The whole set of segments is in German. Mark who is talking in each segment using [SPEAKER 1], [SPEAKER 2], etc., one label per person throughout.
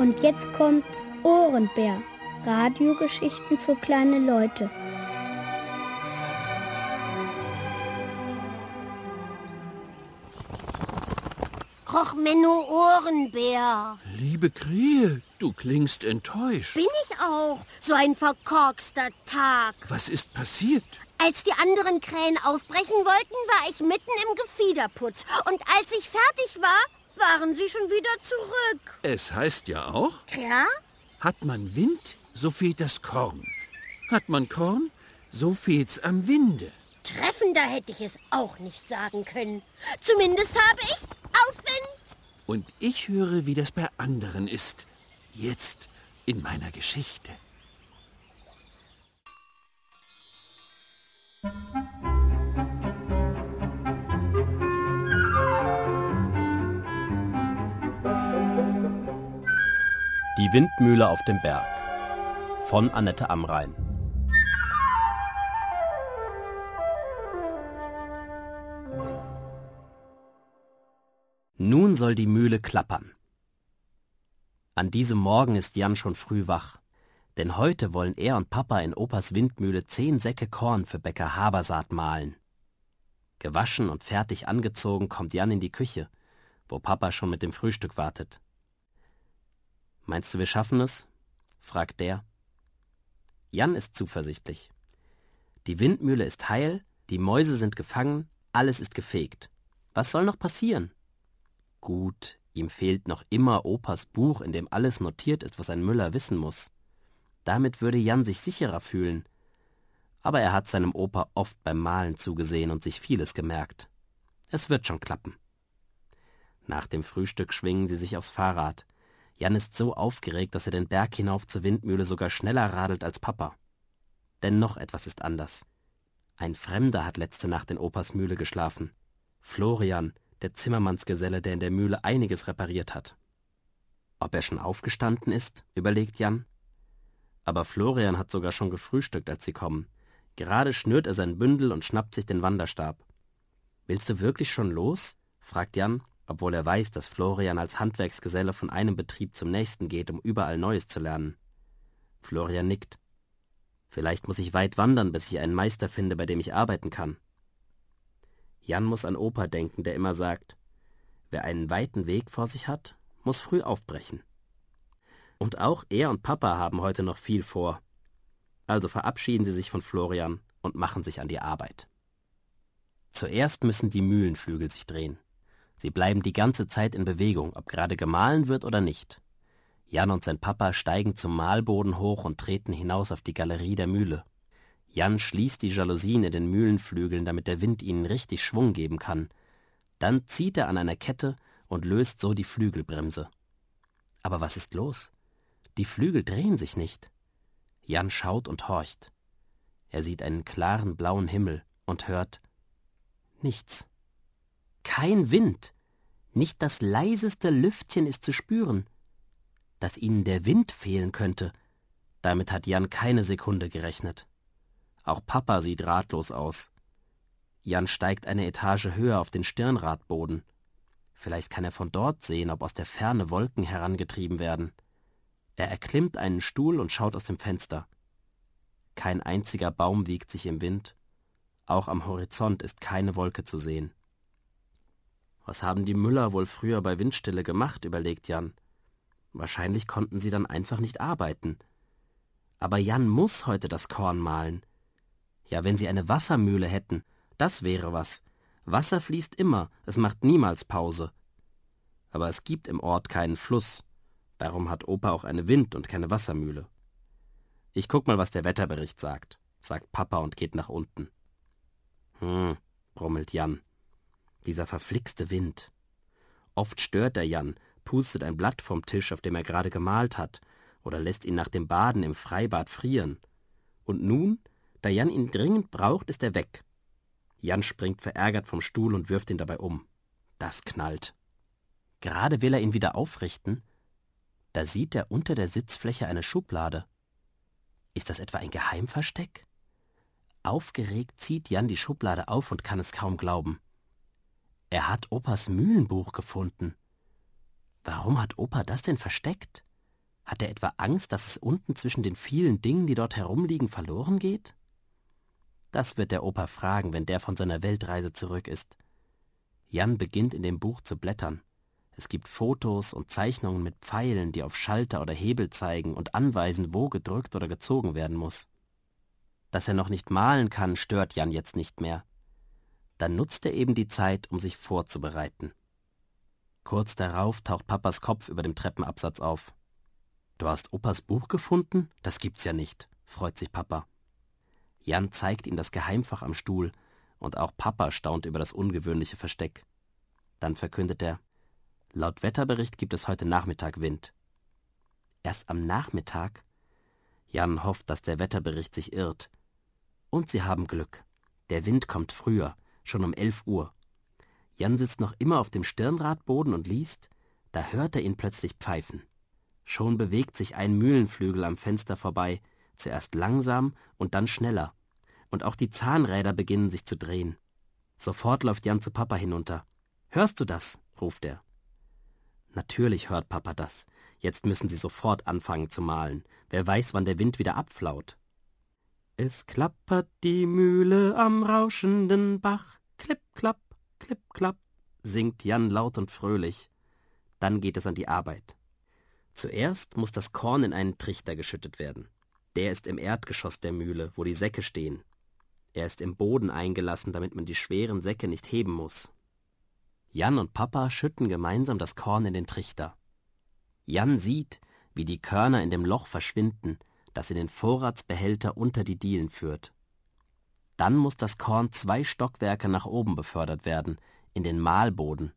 [SPEAKER 1] Und jetzt kommt Ohrenbär, Radiogeschichten für kleine Leute.
[SPEAKER 2] Och, Menno Ohrenbär.
[SPEAKER 3] Liebe Krähe, du klingst enttäuscht.
[SPEAKER 2] Bin ich auch. So ein verkorkster Tag.
[SPEAKER 3] Was ist passiert?
[SPEAKER 2] Als die anderen Krähen aufbrechen wollten, war ich mitten im Gefiederputz. Und als ich fertig war, waren sie schon wieder zurück.
[SPEAKER 3] Es heißt ja auch,
[SPEAKER 2] Ja?
[SPEAKER 3] hat man Wind, so fehlt das Korn. Hat man Korn, so fehlt's am Winde.
[SPEAKER 2] Treffender hätte ich es auch nicht sagen können. Zumindest habe ich Aufwind.
[SPEAKER 3] Und ich höre, wie das bei anderen ist. Jetzt in meiner Geschichte.
[SPEAKER 4] Die Windmühle auf dem Berg von Annette Amrein. Nun soll die Mühle klappern. An diesem Morgen ist Jan schon früh wach, denn heute wollen er und Papa in Opas Windmühle 10 Säcke Korn für Bäcker Habersaat mahlen. Gewaschen und fertig angezogen kommt Jan in die Küche, wo Papa schon mit dem Frühstück wartet. »Meinst du, wir schaffen es?« fragt der. Jan ist zuversichtlich. Die Windmühle ist heil, die Mäuse sind gefangen, alles ist gefegt. Was soll noch passieren? Gut, ihm fehlt noch immer Opas Buch, in dem alles notiert ist, was ein Müller wissen muss. Damit würde Jan sich sicherer fühlen. Aber er hat seinem Opa oft beim Mahlen zugesehen und sich vieles gemerkt. Es wird schon klappen. Nach dem Frühstück schwingen sie sich aufs Fahrrad. Jan ist so aufgeregt, dass er den Berg hinauf zur Windmühle sogar schneller radelt als Papa. Denn noch etwas ist anders. Ein Fremder hat letzte Nacht in Opas Mühle geschlafen. Florian, der Zimmermannsgeselle, der in der Mühle einiges repariert hat. Ob er schon aufgestanden ist, überlegt Jan. Aber Florian hat sogar schon gefrühstückt, als sie kommen. Gerade schnürt er sein Bündel und schnappt sich den Wanderstab. »Willst du wirklich schon los?« fragt Jan, obwohl er weiß, dass Florian als Handwerksgeselle von einem Betrieb zum nächsten geht, um überall Neues zu lernen. Florian nickt. »Vielleicht muss ich weit wandern, bis ich einen Meister finde, bei dem ich arbeiten kann.« Jan muss an Opa denken, der immer sagt, wer einen weiten Weg vor sich hat, muss früh aufbrechen. Und auch er und Papa haben heute noch viel vor. Also verabschieden sie sich von Florian und machen sich an die Arbeit. Zuerst müssen die Mühlenflügel sich drehen. Sie bleiben die ganze Zeit in Bewegung, ob gerade gemahlen wird oder nicht. Jan und sein Papa steigen zum Mahlboden hoch und treten hinaus auf die Galerie der Mühle. Jan schließt die Jalousien in den Mühlenflügeln, damit der Wind ihnen richtig Schwung geben kann. Dann zieht er an einer Kette und löst so die Flügelbremse. Aber was ist los? Die Flügel drehen sich nicht. Jan schaut und horcht. Er sieht einen klaren blauen Himmel und hört nichts. Kein Wind, nicht das leiseste Lüftchen ist zu spüren. Dass ihnen der Wind fehlen könnte, damit hat Jan keine Sekunde gerechnet. Auch Papa sieht ratlos aus. Jan steigt eine Etage höher auf den Stirnradboden. Vielleicht kann er von dort sehen, ob aus der Ferne Wolken herangetrieben werden. Er erklimmt einen Stuhl und schaut aus dem Fenster. Kein einziger Baum wiegt sich im Wind. Auch am Horizont ist keine Wolke zu sehen. Was haben die Müller wohl früher bei Windstille gemacht, überlegt Jan. Wahrscheinlich konnten sie dann einfach nicht arbeiten. Aber Jan muss heute das Korn mahlen. Ja, wenn sie eine Wassermühle hätten, das wäre was. Wasser fließt immer, es macht niemals Pause. Aber es gibt im Ort keinen Fluss. Darum hat Opa auch eine Wind- und keine Wassermühle. Ich guck mal, was der Wetterbericht sagt Papa und geht nach unten. Brummelt Jan. Dieser verflixte Wind. Oft stört er Jan, pustet ein Blatt vom Tisch, auf dem er gerade gemalt hat, oder lässt ihn nach dem Baden im Freibad frieren. Und nun, da Jan ihn dringend braucht, ist er weg. Jan springt verärgert vom Stuhl und wirft ihn dabei um. Das knallt. Gerade will er ihn wieder aufrichten, da sieht er unter der Sitzfläche eine Schublade. Ist das etwa ein Geheimversteck? Aufgeregt zieht Jan die Schublade auf und kann es kaum glauben. Er hat Opas Mühlenbuch gefunden. Warum hat Opa das denn versteckt? Hat er etwa Angst, dass es unten zwischen den vielen Dingen, die dort herumliegen, verloren geht? Das wird der Opa fragen, wenn der von seiner Weltreise zurück ist. Jan beginnt in dem Buch zu blättern. Es gibt Fotos und Zeichnungen mit Pfeilen, die auf Schalter oder Hebel zeigen und anweisen, wo gedrückt oder gezogen werden muss. Dass er noch nicht malen kann, stört Jan jetzt nicht mehr. Dann nutzt er eben die Zeit, um sich vorzubereiten. Kurz darauf taucht Papas Kopf über dem Treppenabsatz auf. »Du hast Opas Buch gefunden? Das gibt's ja nicht«, freut sich Papa. Jan zeigt ihm das Geheimfach am Stuhl, und auch Papa staunt über das ungewöhnliche Versteck. Dann verkündet er: »Laut Wetterbericht gibt es heute Nachmittag Wind.« Erst am Nachmittag? Jan hofft, dass der Wetterbericht sich irrt. Und sie haben Glück. Der Wind kommt früher, schon um 11 Uhr. Jan sitzt noch immer auf dem Stirnradboden und liest, da hört er ihn plötzlich pfeifen. Schon bewegt sich ein Mühlenflügel am Fenster vorbei, zuerst langsam und dann schneller. Und auch die Zahnräder beginnen sich zu drehen. Sofort läuft Jan zu Papa hinunter. »Hörst du das?« ruft er. Natürlich hört Papa das. Jetzt müssen sie sofort anfangen zu malen. Wer weiß, wann der Wind wieder abflaut. Es klappert die Mühle am rauschenden Bach. Klipp, klapp, klipp, klapp, singt Jan laut und fröhlich. Dann geht es an die Arbeit. Zuerst muss das Korn in einen Trichter geschüttet werden. Der ist im Erdgeschoss der Mühle, wo die Säcke stehen. Er ist im Boden eingelassen, damit man die schweren Säcke nicht heben muss. Jan und Papa schütten gemeinsam das Korn in den Trichter. Jan sieht, wie die Körner in dem Loch verschwinden, das in den Vorratsbehälter unter die Dielen führt. Dann muss das Korn 2 Stockwerke nach oben befördert werden, in den Mahlboden.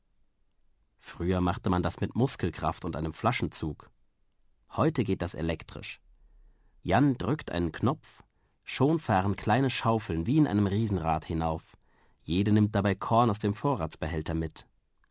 [SPEAKER 4] Früher machte man das mit Muskelkraft und einem Flaschenzug. Heute geht das elektrisch. Jan drückt einen Knopf, schon fahren kleine Schaufeln wie in einem Riesenrad hinauf. Jede nimmt dabei Korn aus dem Vorratsbehälter mit.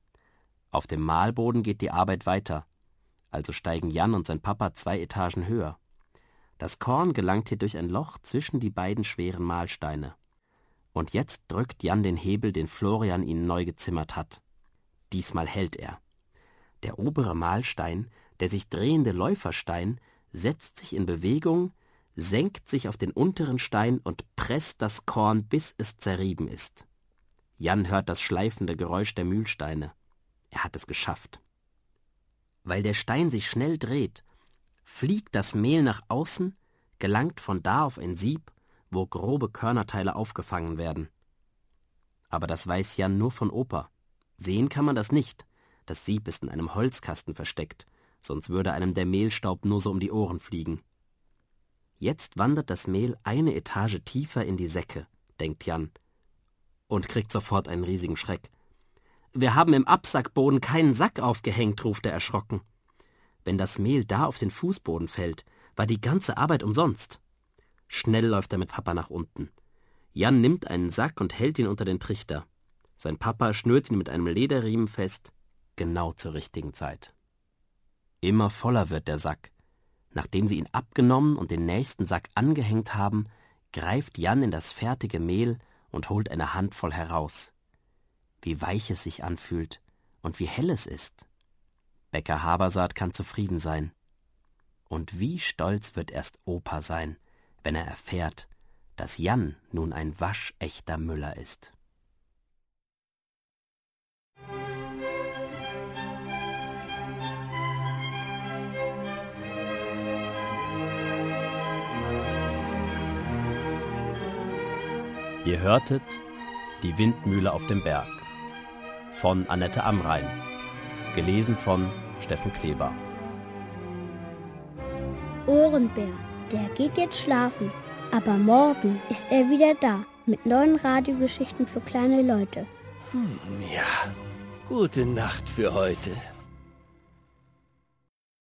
[SPEAKER 4] Auf dem Mahlboden geht die Arbeit weiter, also steigen Jan und sein Papa 2 Etagen höher. Das Korn gelangt hier durch ein Loch zwischen die beiden schweren Mahlsteine. Und jetzt drückt Jan den Hebel, den Florian ihnen neu gezimmert hat. Diesmal hält er. Der obere Mahlstein, der sich drehende Läuferstein, setzt sich in Bewegung, senkt sich auf den unteren Stein und presst das Korn, bis es zerrieben ist. Jan hört das schleifende Geräusch der Mühlsteine. Er hat es geschafft. Weil der Stein sich schnell dreht, fliegt das Mehl nach außen, gelangt von da auf ein Sieb, wo grobe Körnerteile aufgefangen werden. Aber das weiß Jan nur von Opa. Sehen kann man das nicht. Das Sieb ist in einem Holzkasten versteckt, sonst würde einem der Mehlstaub nur so um die Ohren fliegen. Jetzt wandert das Mehl eine Etage tiefer in die Säcke, denkt Jan, und kriegt sofort einen riesigen Schreck. »Wir haben im Absackboden keinen Sack aufgehängt«, ruft er erschrocken. Wenn das Mehl da auf den Fußboden fällt, war die ganze Arbeit umsonst. Schnell läuft er mit Papa nach unten. Jan nimmt einen Sack und hält ihn unter den Trichter. Sein Papa schnürt ihn mit einem Lederriemen fest, genau zur richtigen Zeit. Immer voller wird der Sack. Nachdem sie ihn abgenommen und den nächsten Sack angehängt haben, greift Jan in das fertige Mehl und holt eine Handvoll heraus. Wie weich es sich anfühlt und wie hell es ist. Bäcker Habersaat kann zufrieden sein. Und wie stolz wird erst Opa sein, wenn er erfährt, dass Jan nun ein waschechter Müller ist. Ihr hörtet Die Windmühle auf dem Berg von Annette Amrein, gelesen von Steffen Kleber.
[SPEAKER 1] Ohrenbär, der geht jetzt schlafen, aber morgen ist er wieder da mit neuen Radiogeschichten für kleine Leute.
[SPEAKER 5] Ja, gute Nacht für heute.